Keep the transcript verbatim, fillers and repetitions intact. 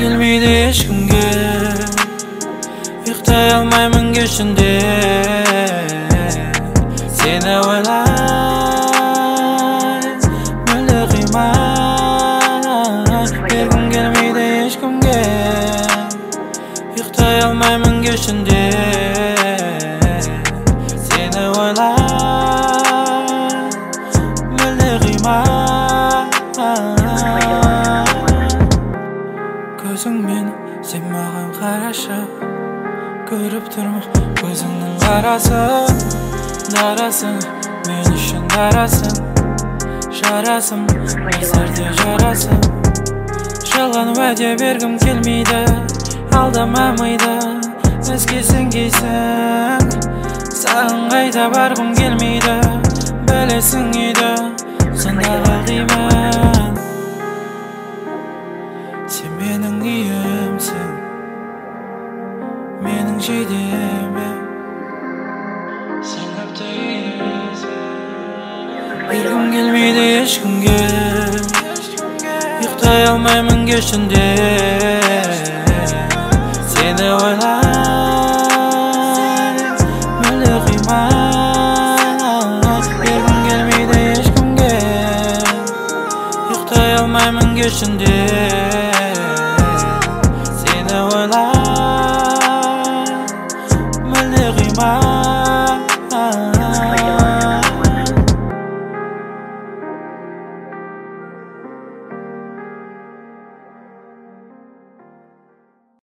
келмейді ешкімге, ұйықтай алмаймын кешінде. Сені ойлай, мүлде қимай, бергім келмейді ешкімге, ұйықтай алмаймын кешінде. Сені ойлай, мүлде қимай. Көзіңмен сен маған қарашы, көріп тұрмын көзіңнің қарасын. Дарасың, мен үшін дарасың, жарасым, мезерде жарасың. Жалған уәде бергім келмейді, алдама миды, өзгесін кейсің. Саған қайта барғым келмейді, білесің үйді, сонда қал деймін. Сен менің үйімсің, менің жейдеме. Бергім келмейді ешкімге, ұйықтай алмаймын кешінде.